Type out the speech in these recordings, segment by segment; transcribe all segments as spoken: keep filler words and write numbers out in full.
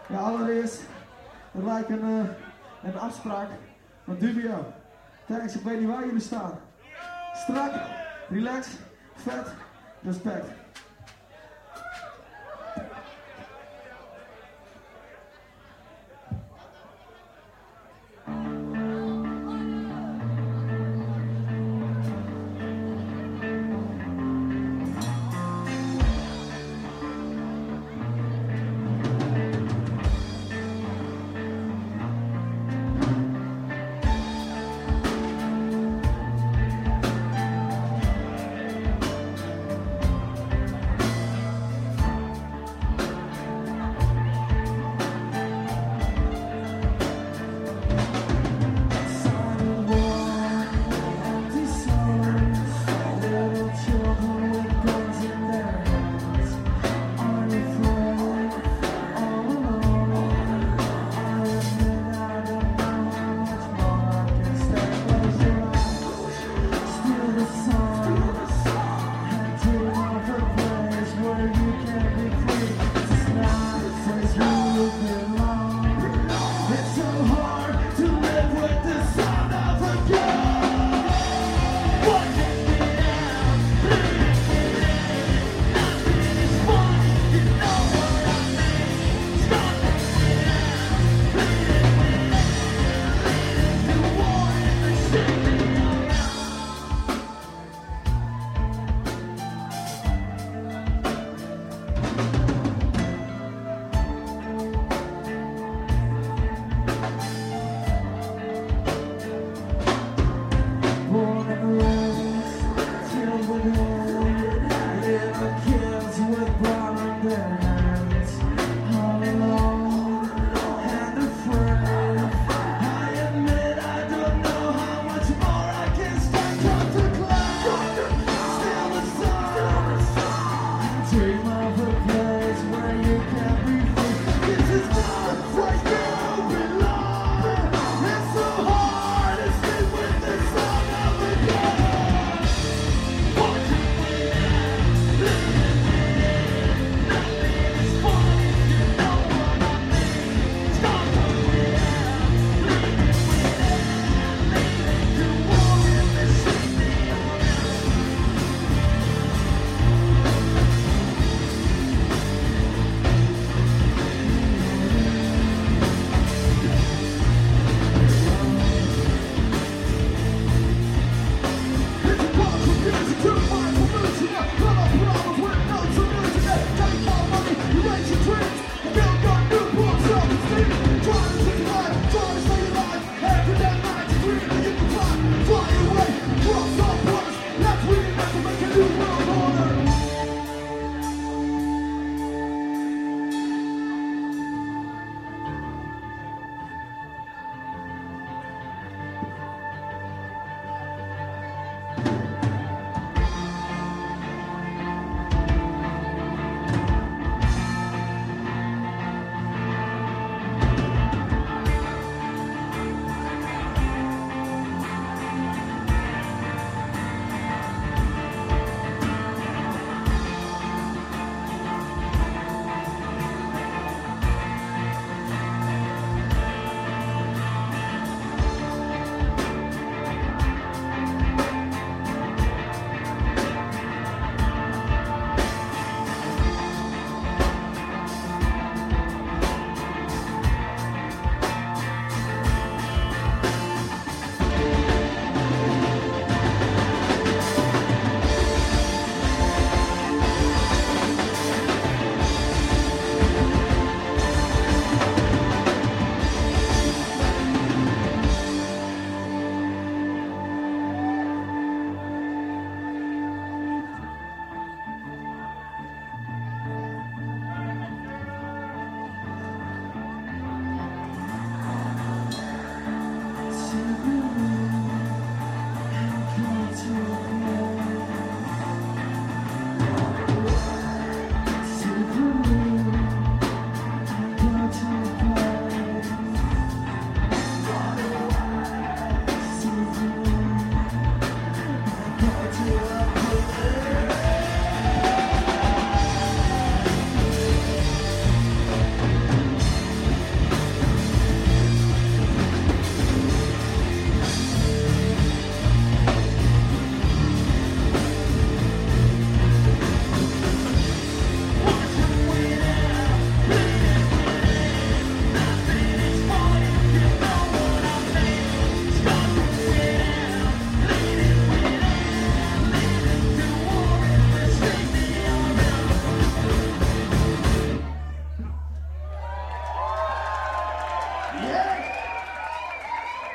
Ja, allereerst, het lijkt een, uh, een afspraak van Dubio. Thanks, ik weet niet waar jullie staan. Strak, relax, vet, respect.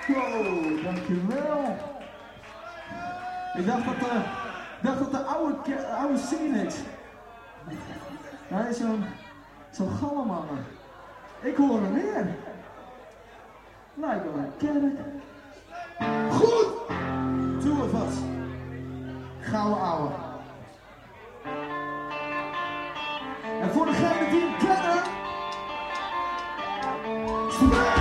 Wow, dankjewel. Ik dacht dat de, dacht dat de oude, oude Phoenix. Hij is zo'n zo'n galleman. Ik hoor hem weer. Lijkt wel een kerk. Goed! Two of us. Gouden ouwe. En voor degene die hem kennen. Spring!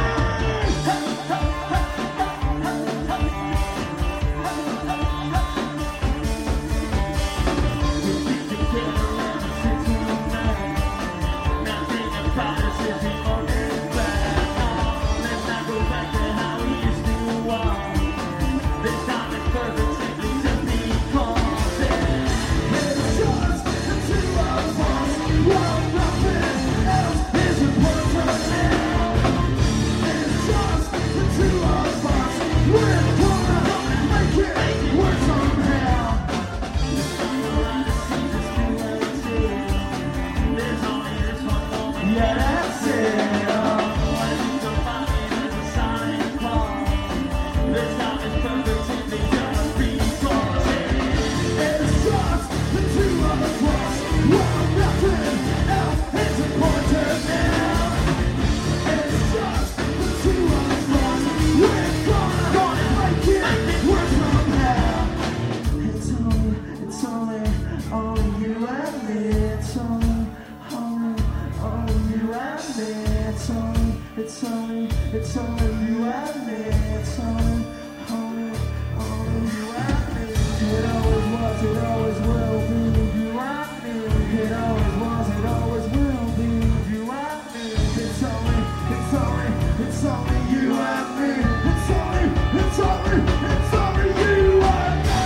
It's only, it's only you and me. It's only, only, only you and me. It always was, it always will be you and me. It always was, it always will be you and me. It's only, it's only, it's only you and me. It's only, it's only, it's only you and me.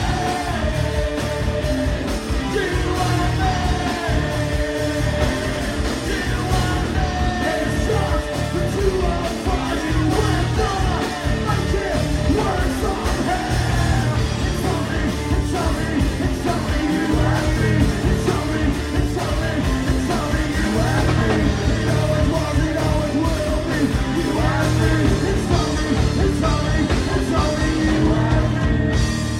You and me. You and me. It's just the two of us. We're gonna make it work somehow. It's only, it's only, it's only you and me. It's only, it's only, it's only you and me. It always was, it always will be you and me. It's only, it's only, it's only you and me.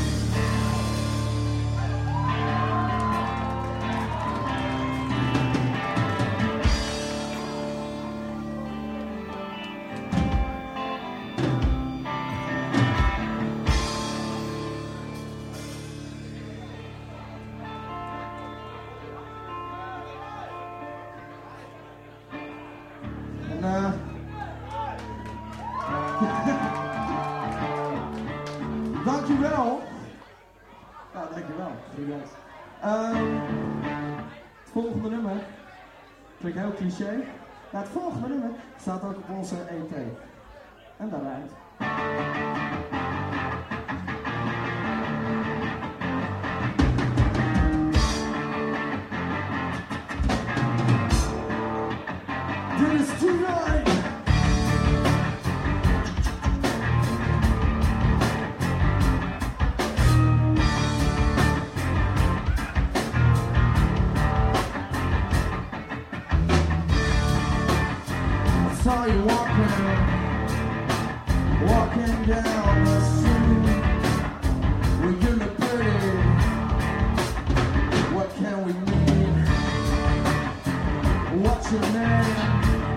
En uh, dankjewel. Ja, dankjewel. Bedankt. Um, het volgende nummer klinkt heel cliché. Ja, het volgende nummer staat ook op onze E P. En daar rijdt. Dit is Tonight. I saw you walking, walking down the street. Well, you look pretty. What can we need? What's your name?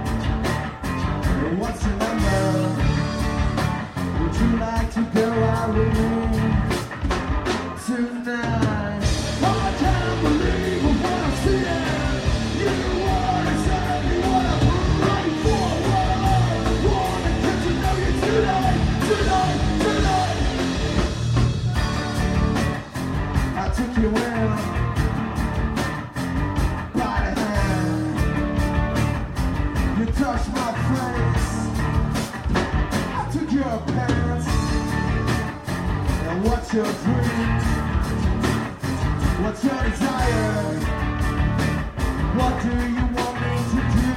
What's your number? Would you like to go out with me tonight? Oh, I can't believe what I'm seeing. You are exactly what I'm ready for. I wanna get to know you tonight, tonight, tonight. I took you in by the hand. You touched my face. Took your pants. And what's your dream? What's your desire? What do you want me to do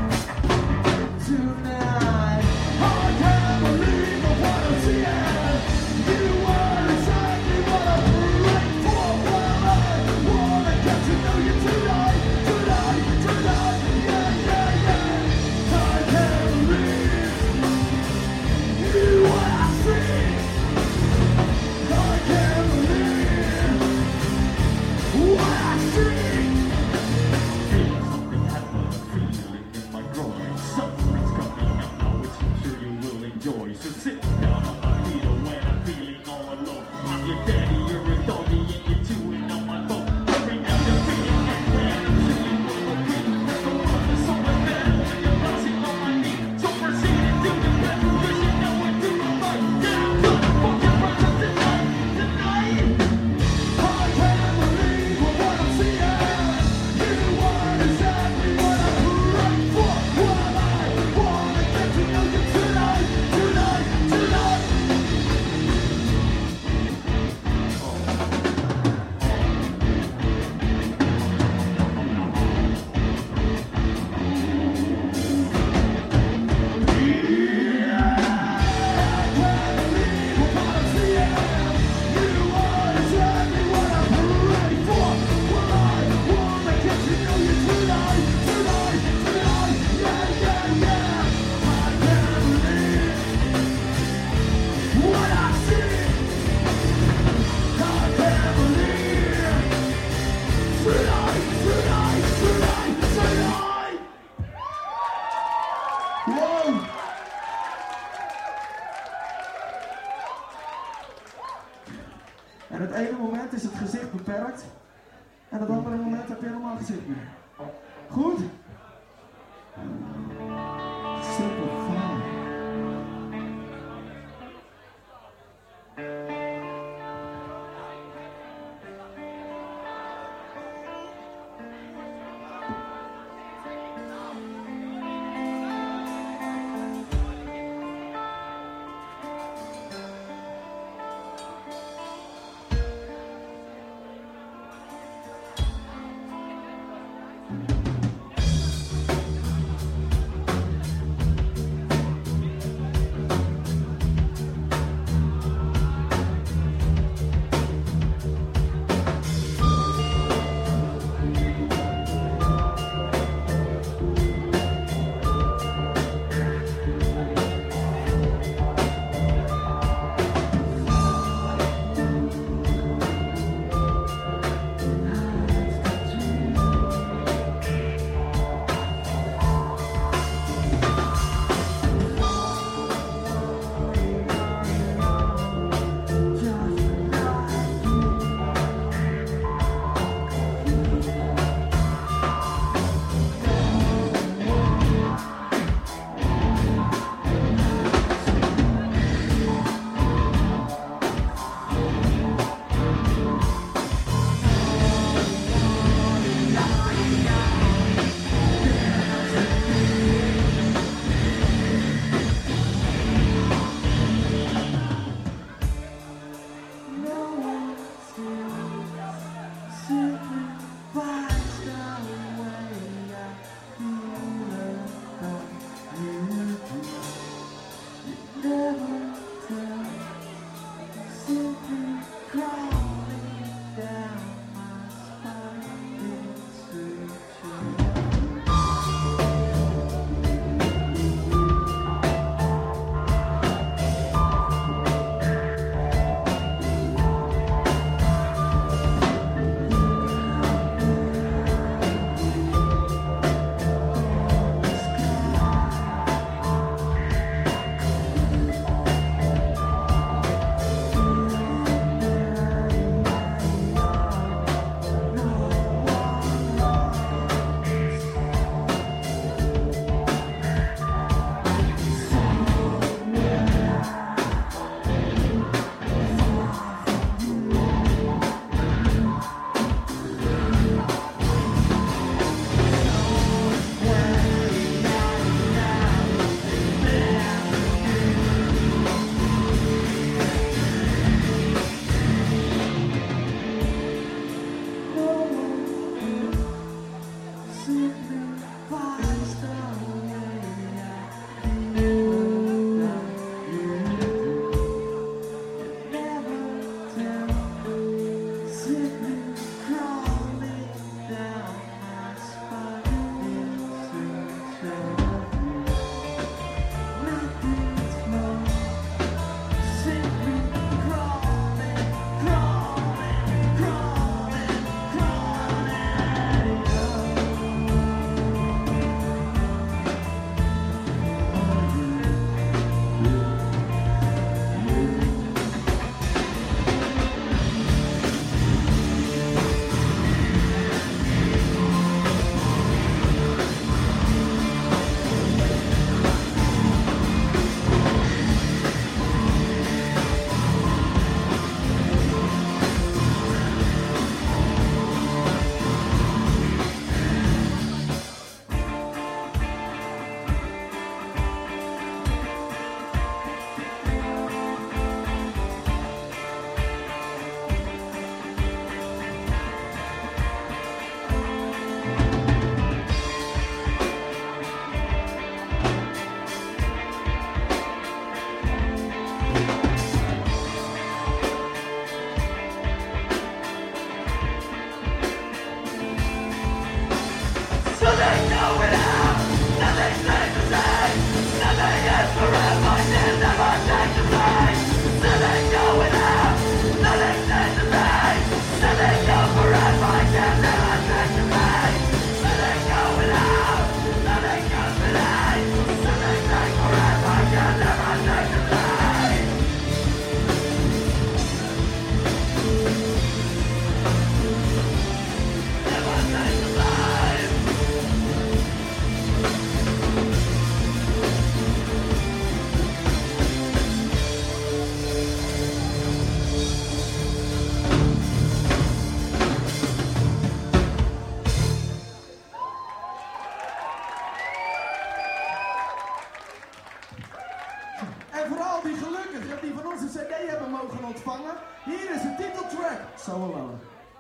tonight? Oh, I can't believe what I'm seeing. You are exactly what I'm ready for. Well, I wanna get to know you tonight, tonight, tonight. Yeah, yeah, yeah. I can't believe you are. Wow! En het ene moment is het gezicht beperkt. En het andere moment heb je helemaal gezicht meer. Goed? Super fijn. die gelukkig die van onze cd hebben mogen ontvangen. Hier is de titeltrack, So Alone.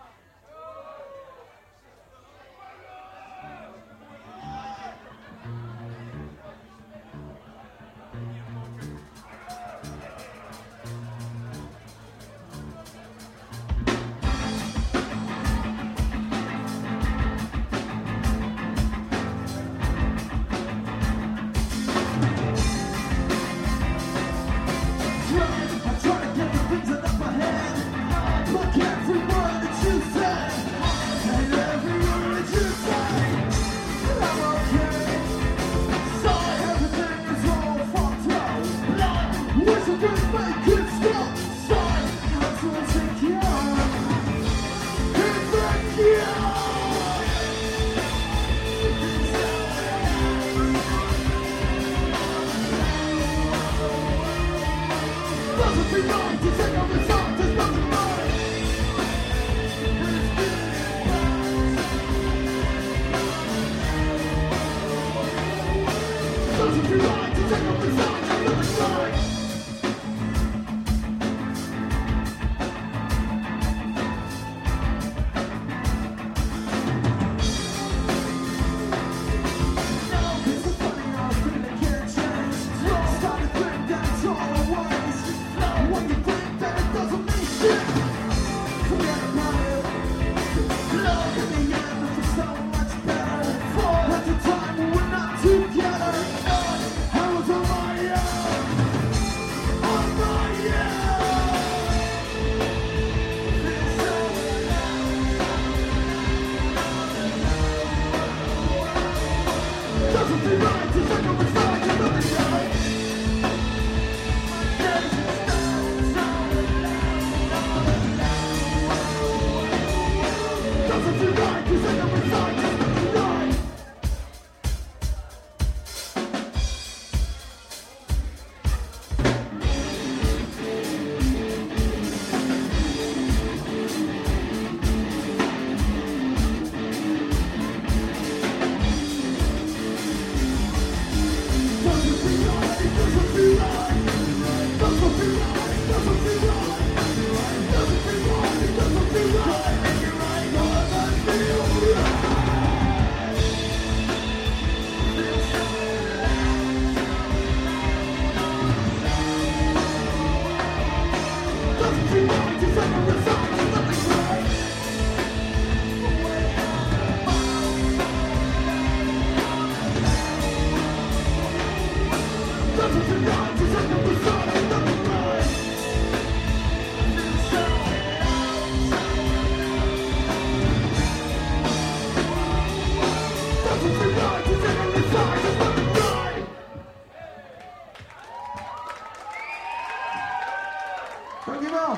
Dankjewel.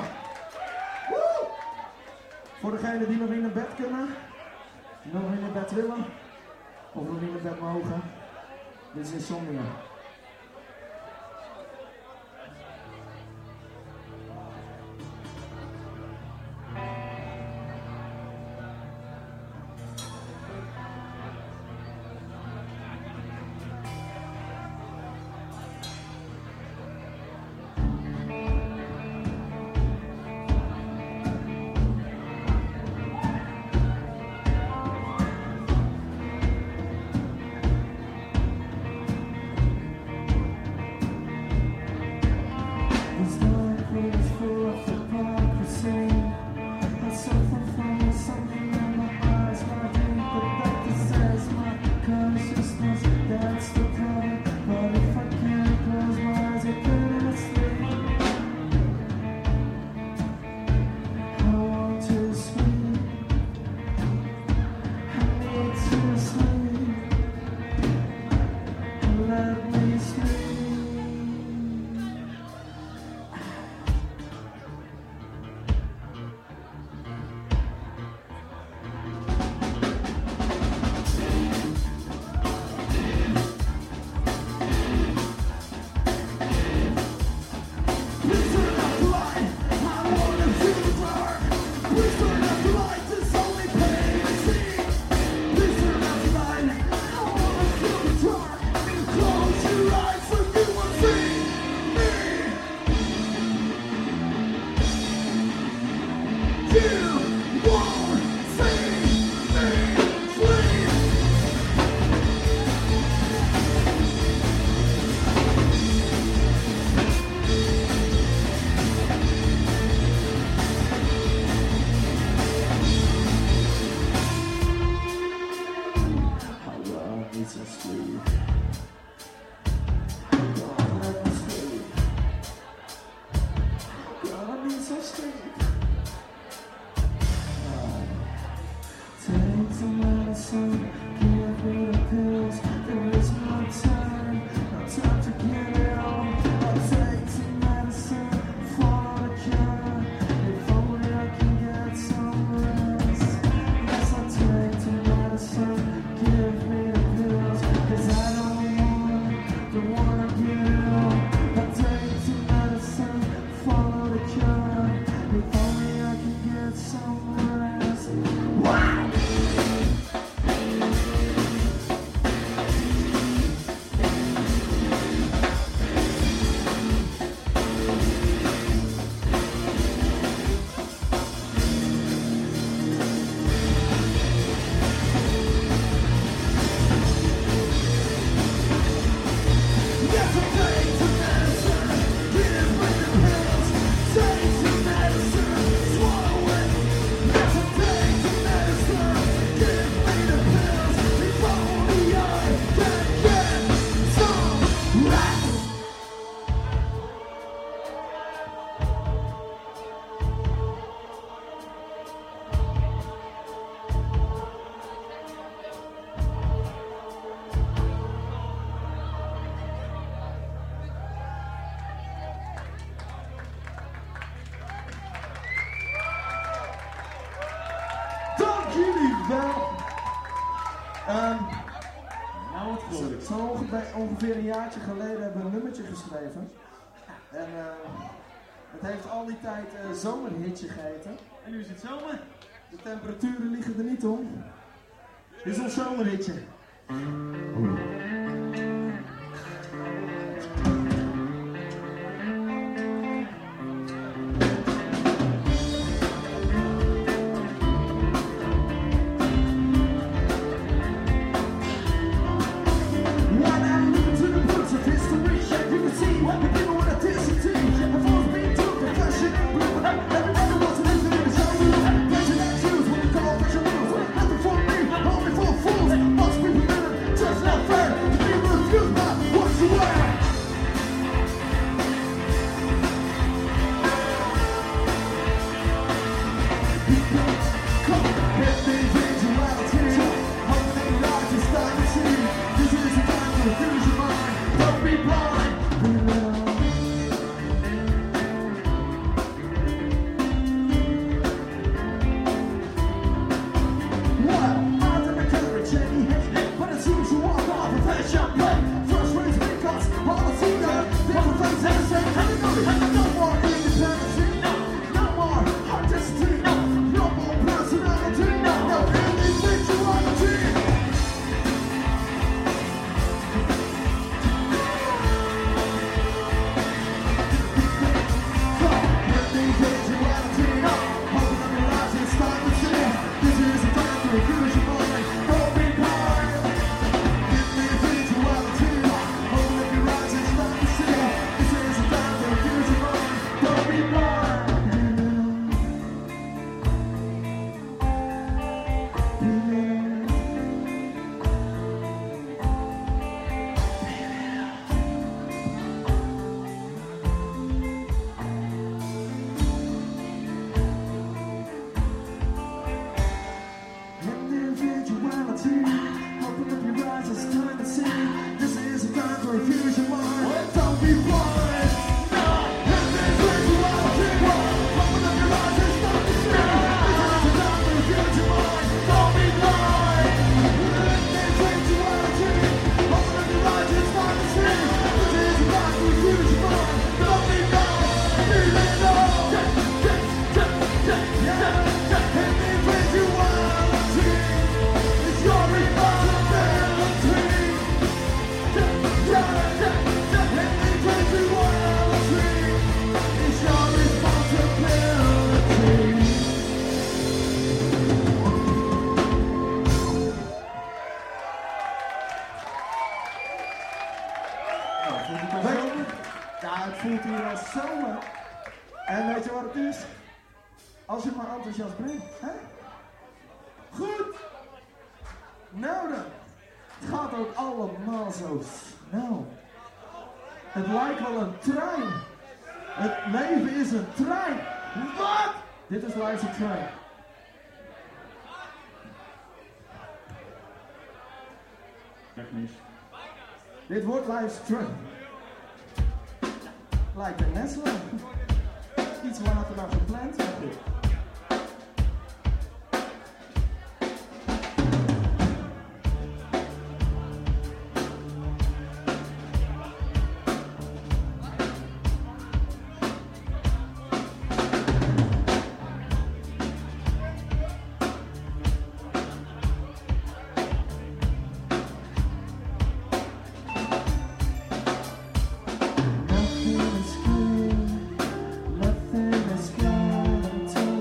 Woe! Voor degenen die nog in het bed kunnen, nog in het bed willen, of nog in het bed mogen, dit is Insomnia. Um, nou, wat zo, zo ongeveer, ongeveer een jaartje geleden hebben we een nummertje geschreven. En uh, het heeft al die tijd uh, zomerhitje geheten. En nu is het zomer. De temperaturen liggen er niet om. Dit is ons zomerhitje. Als je maar enthousiast bent, hè? Goed! Nou dan, het gaat ook allemaal zo snel. Het lijkt wel een trein. Het leven is een trein. Wat? Dit is Life's a Train. Technisch. Dit wordt Life's Train. Lijkt een Nesla. Iets later dan gepland, maar goed. Nothing is good until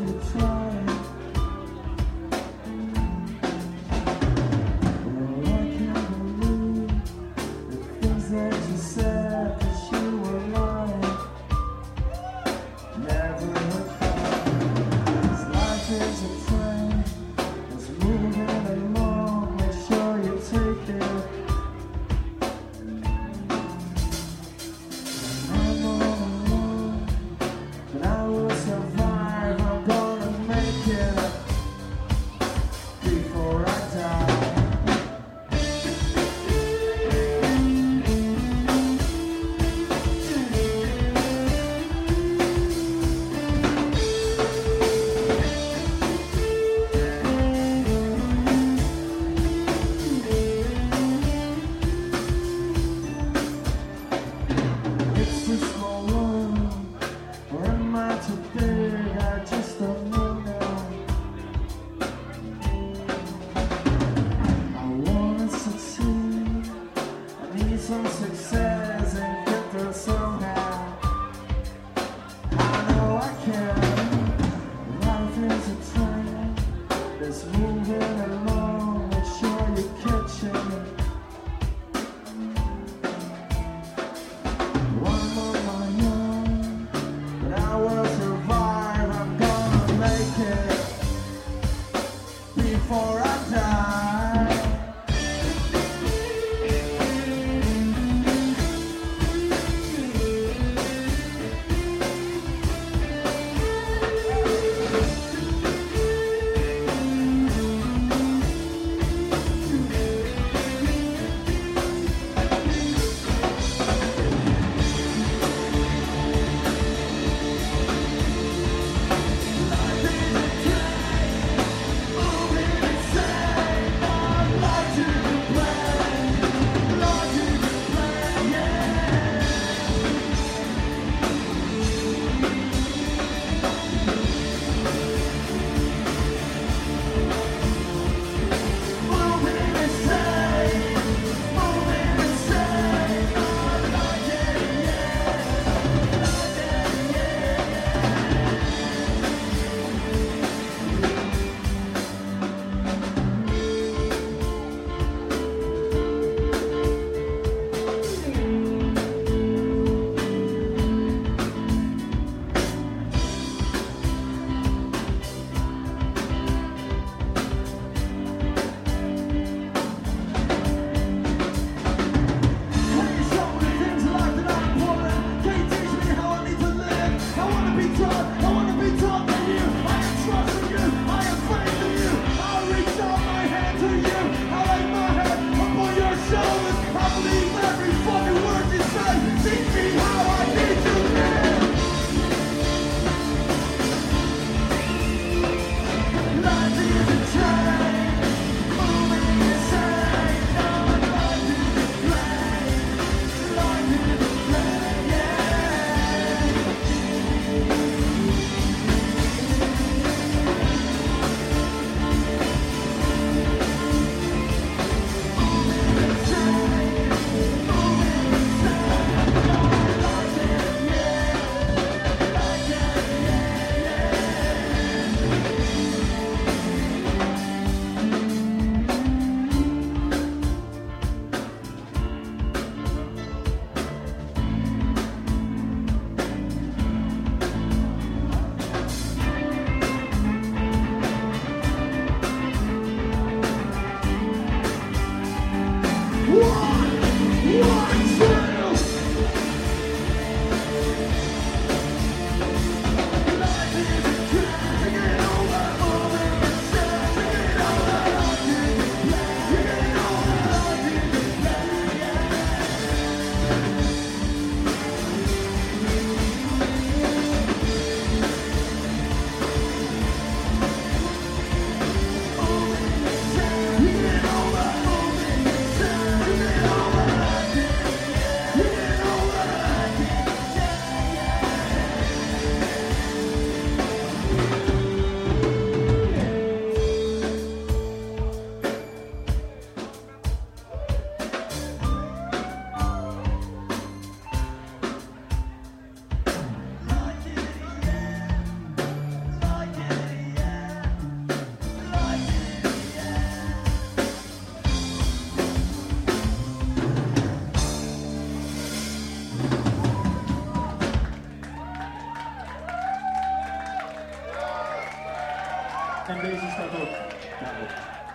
En deze staat ook daarop.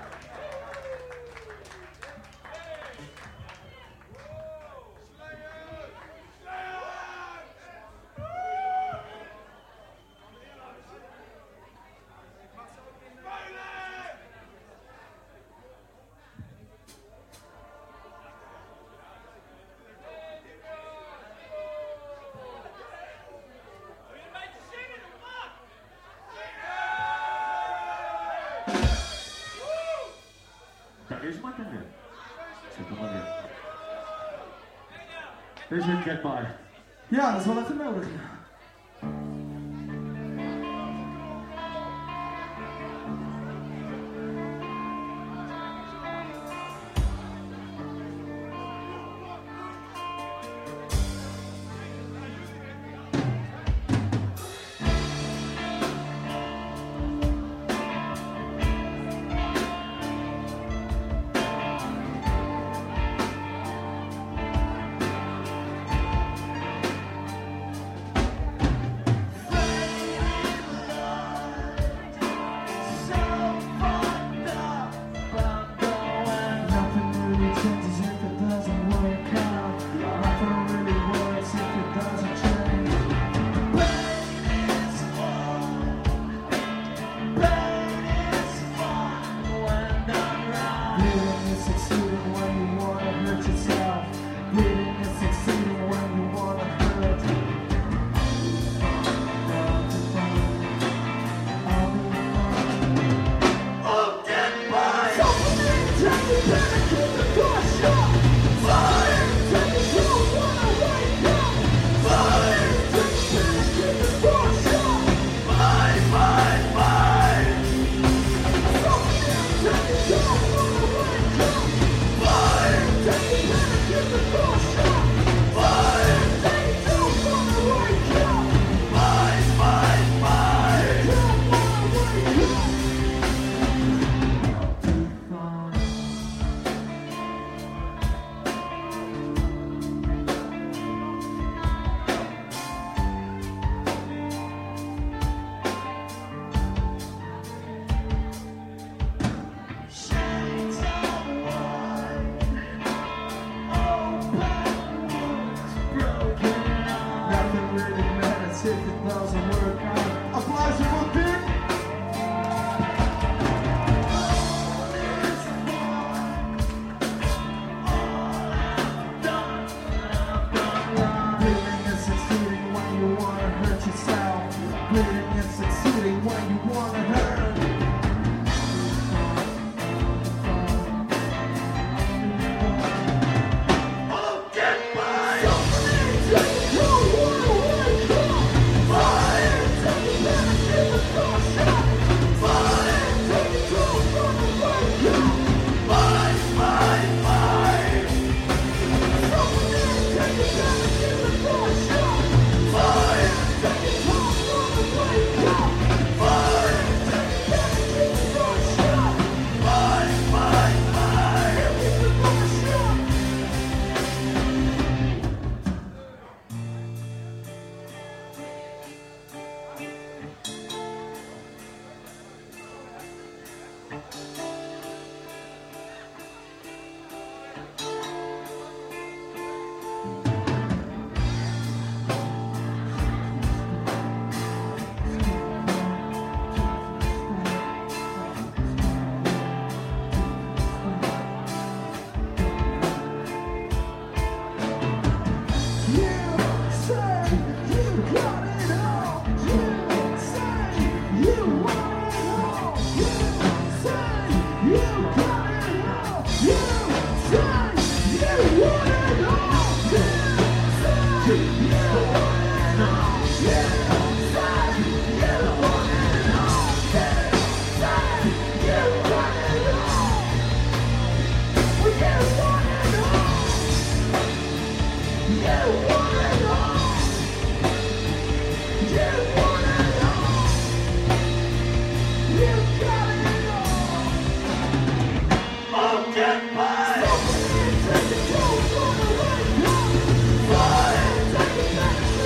Daar is Martin weer. Zet hem maar weer. Deze is Get By. Ja, dat is wel even nodig.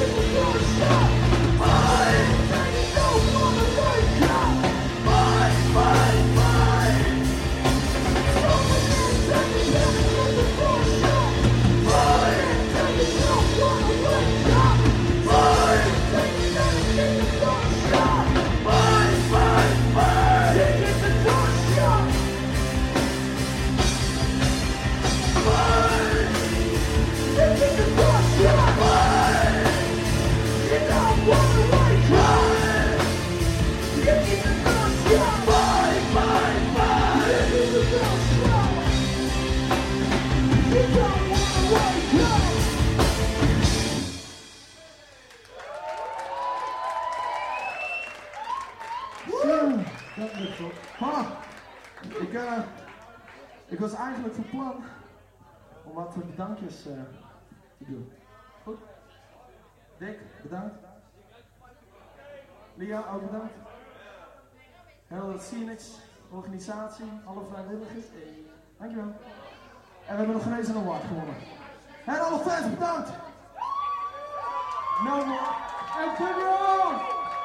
Bye. Ik was eigenlijk van plan om wat bedankjes uh, te doen. Goed? Dick, bedankt. Lia, ook bedankt. Heel het Phoenix, organisatie, alle vrijwilligers. Hey. Dankjewel. En we hebben nog geen eens een award gewonnen. En alle fans, bedankt! No more. En Cameron!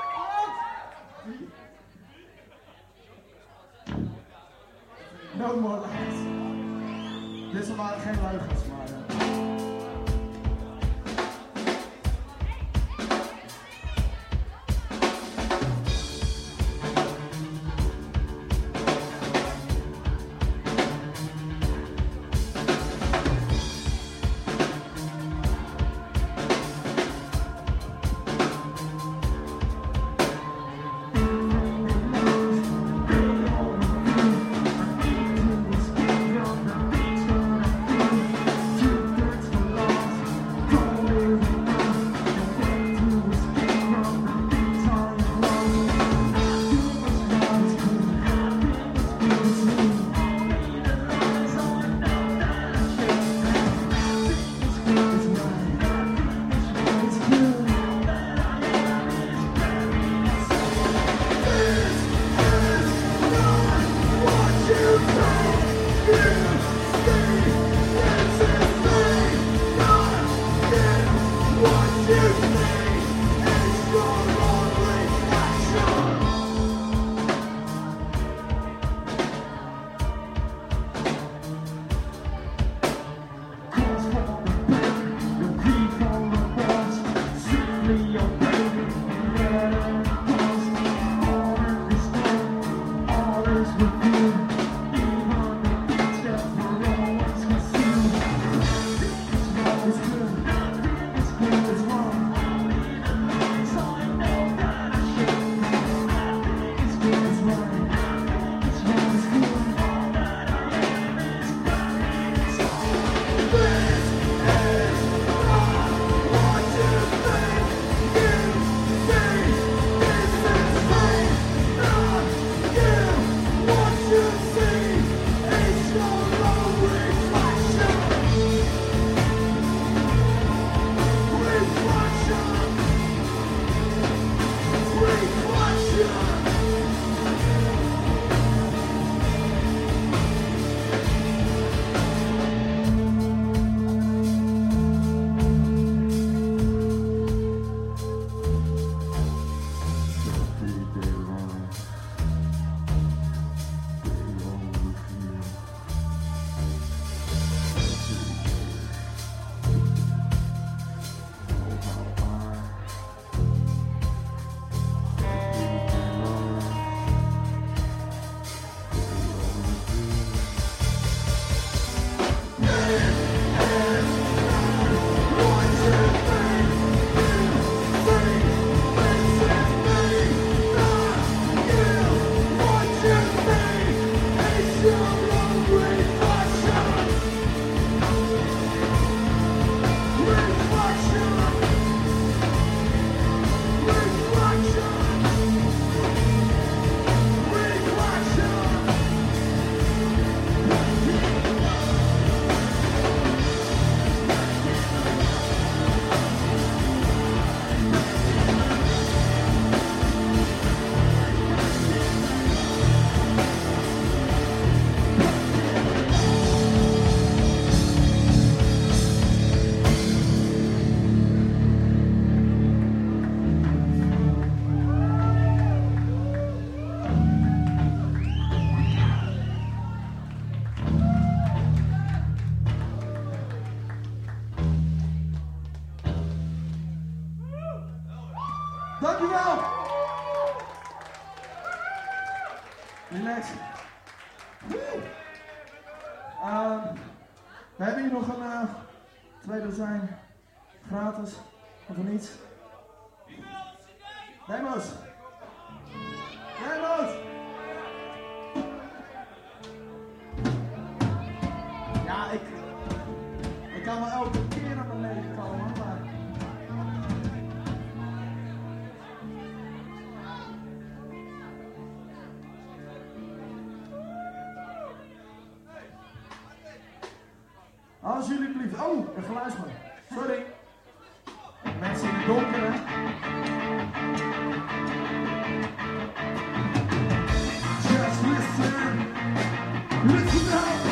No more lies. Dit waren geen leugens, maar... Uh... Dankjewel! Relax. Uh, we hebben hier nog een uh, twee dozijn gratis, of niets. Demo's! Demo's! Ja, ik, ik kan wel elke keer naar beneden komen, maar... Alsjeblieft. Oh, een geluidsman. Sorry. Mensen in het donker, hè? Just listen. Listen up.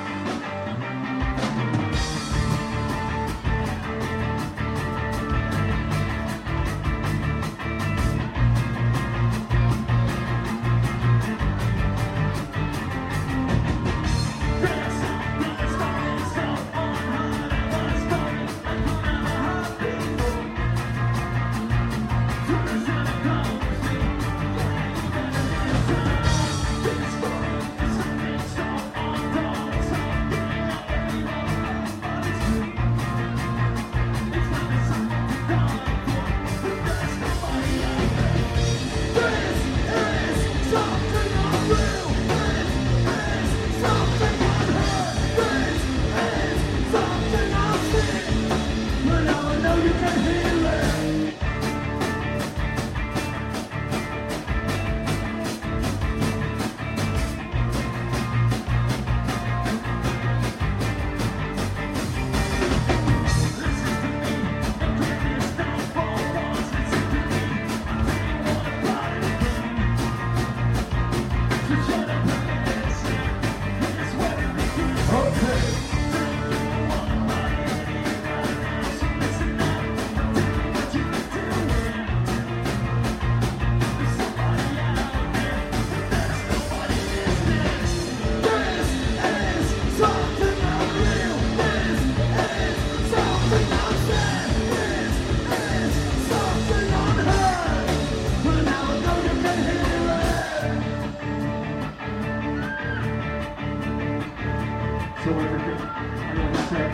So everything I ever said,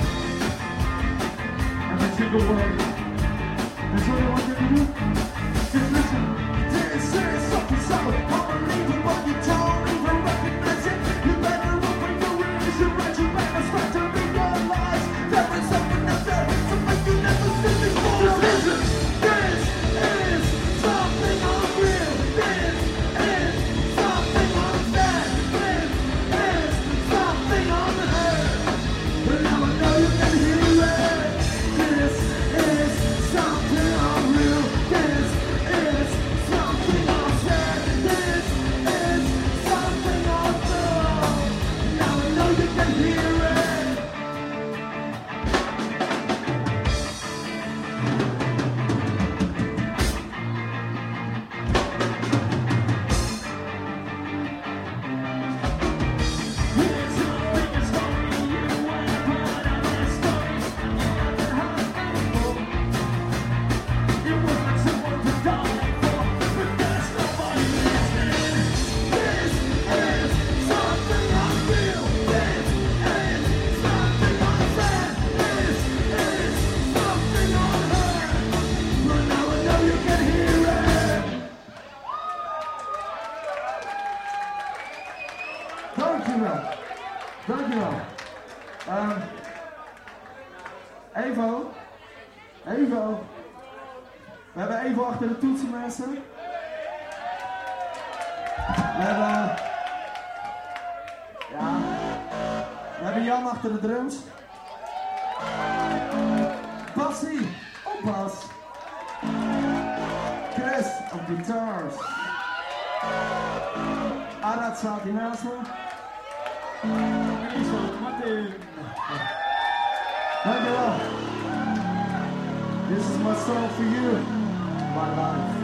every single word, that's all I want you to do. Just listen. This is something so unbelievable, you don't even recognize it. You better open your ears and write your back and start to realize there is something out there, something you never seen before. Just listen. This is something unreal. This is something unsaid. This is something unheard. But now I know you can hear it. This is something unreal. This is something unsaid. This is something unheard. Now I know you can hear it. Dankjewel. Dankjewel. Um, Evo. Evo. We hebben Evo achter de toetsen, mensen. We hebben... Ja. We hebben Jan achter de drums. Bassie. Oppas. Chris op guitars. Arad staat hier naast me. Martin. Dankjewel. This is my song for you. My life.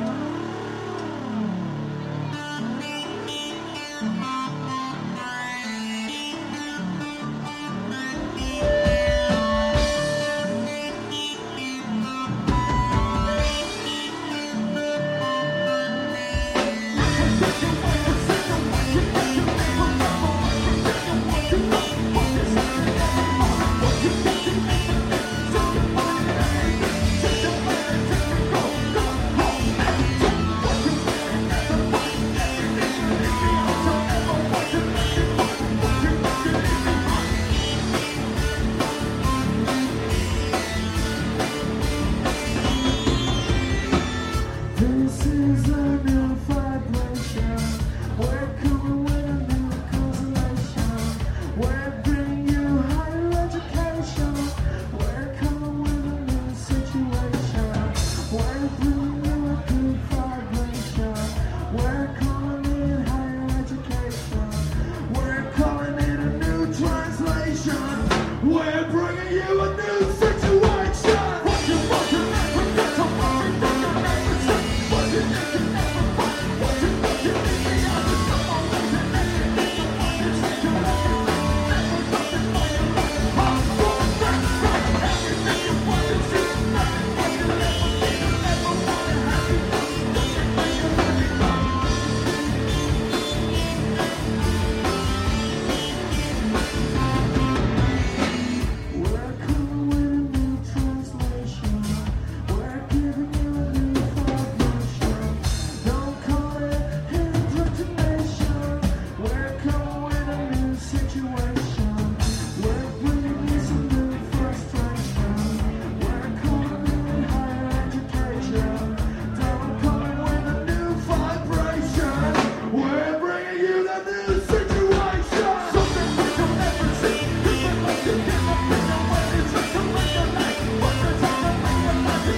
Go, go, go.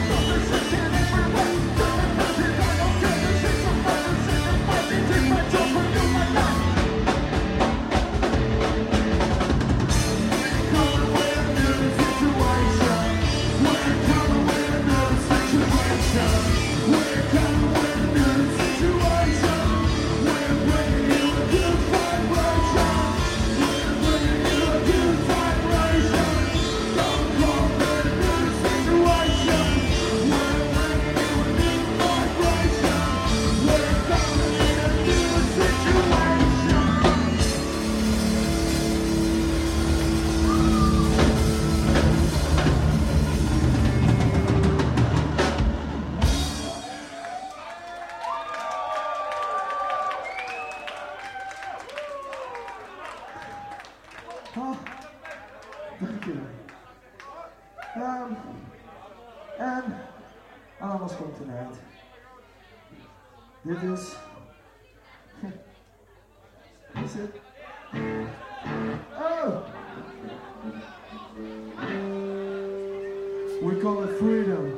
Oh, thank you. Um, and I almost come tonight. Dit is... Is it? Oh! We call it freedom.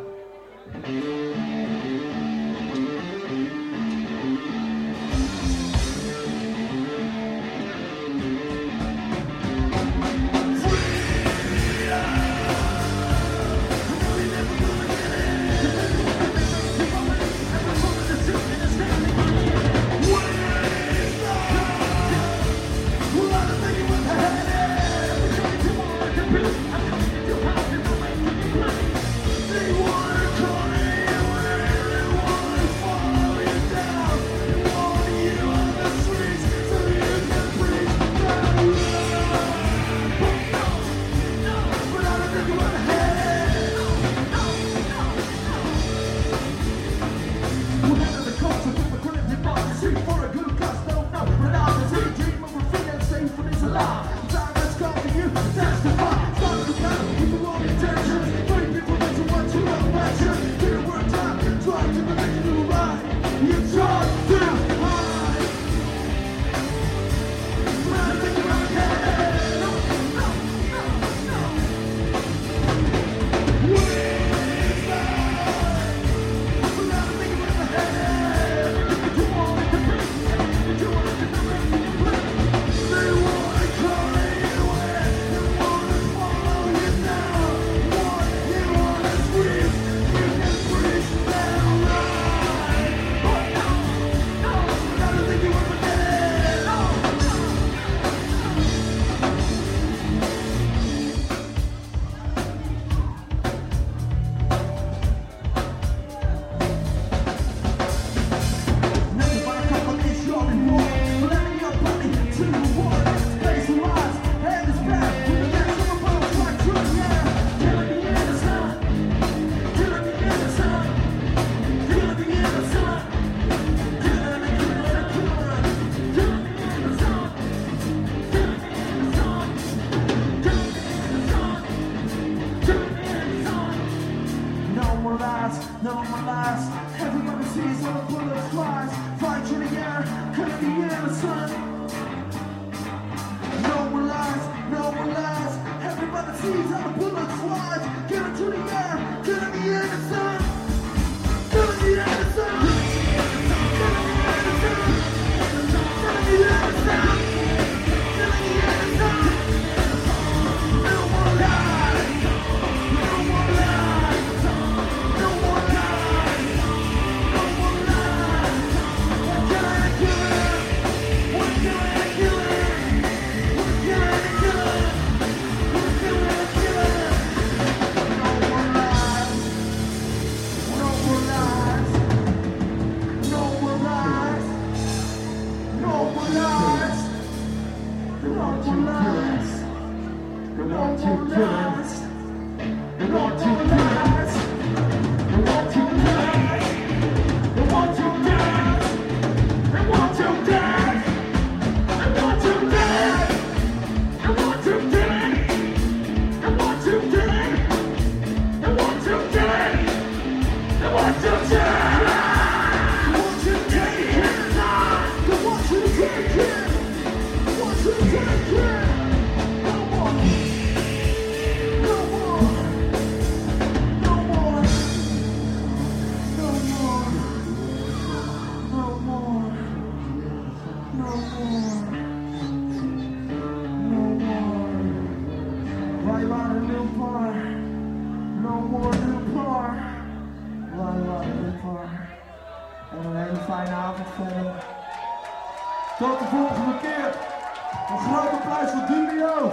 Tot de volgende keer. Een groot applaus voor Dumio.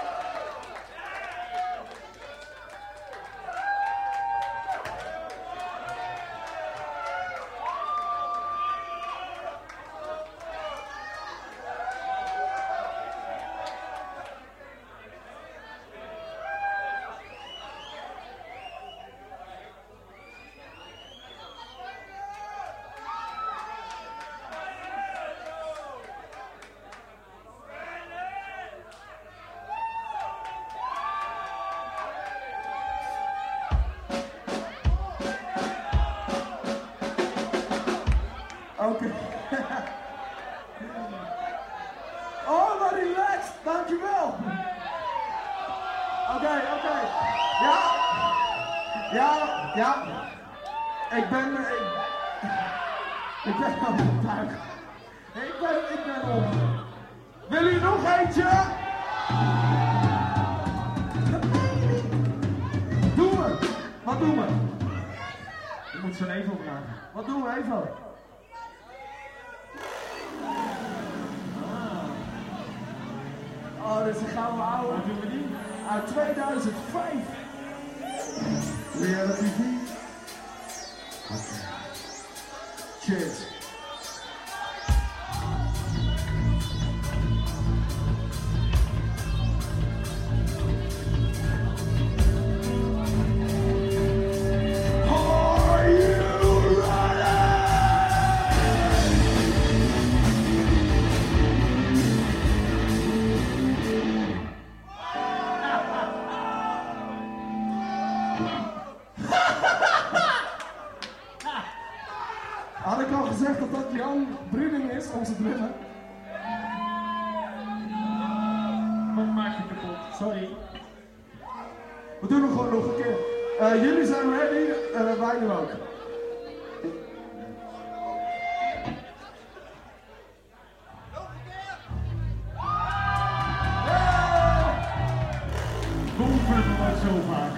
Oké. Oh, wat relaxed. Dankjewel. Oké, okay, oké. Okay. Ja. Ja, ja. Ik ben... Ik, ik ben op het tuig. Ik ben... Ik ben op. Wil u nog eentje? Doen we. Wat doen we? Je moet zo'n Evo vragen. Wat doen we even? Oh, dit is een gouden ouwe. Wat doen we die? Uit tweeduizend vijf. Reality T V. Oké. Cheers. Had ik al gezegd dat dat Jan Bruning is, onze drummer? Wat maak je kapot? Sorry. We doen hem gewoon nog een keer. Uh, jullie zijn ready, uh, wij nu ook. Boven wordt zo vaak.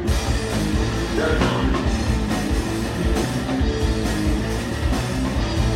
Turn on.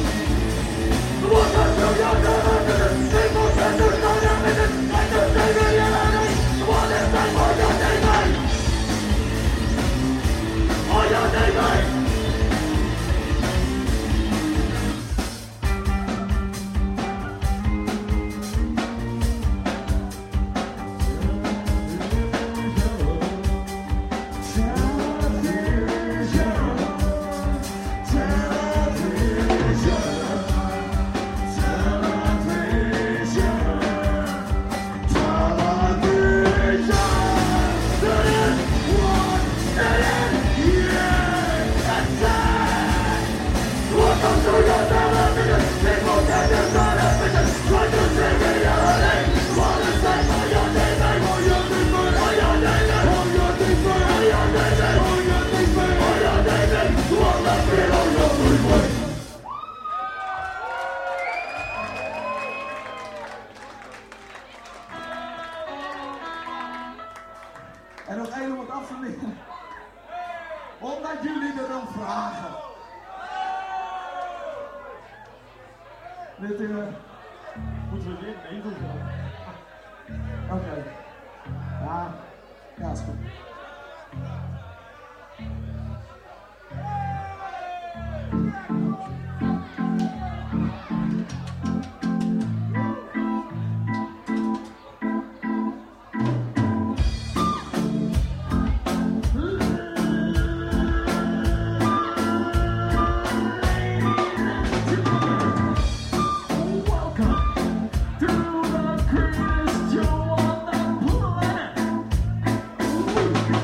En nog één om het af te leren. Omdat jullie erom vragen. Dit, uh... Moeten we weer mee doen? Oké. Okay. Ja, ja, is goed. Welcome to the greatest show on the planet.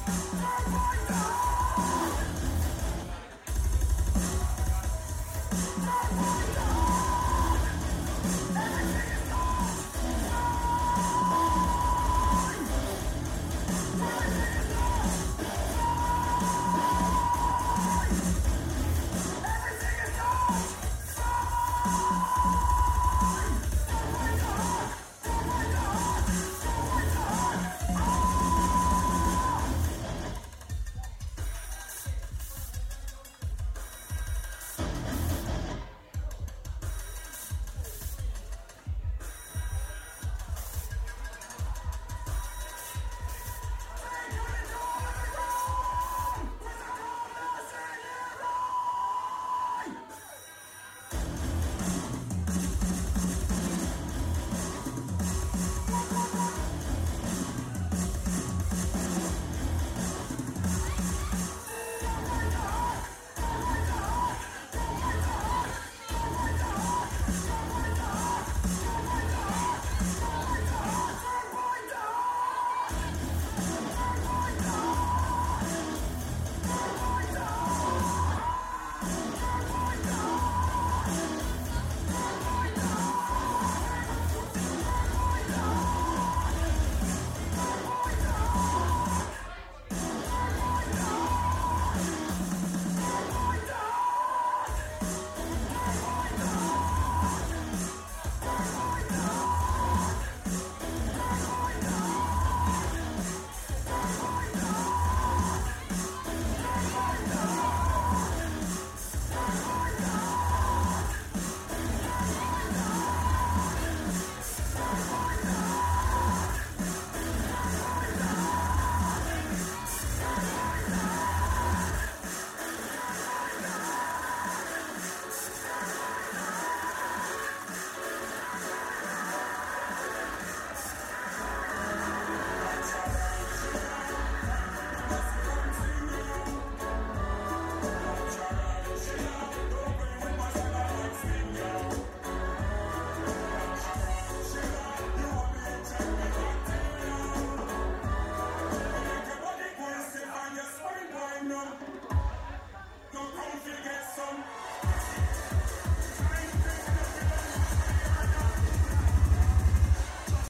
Don't come to get some.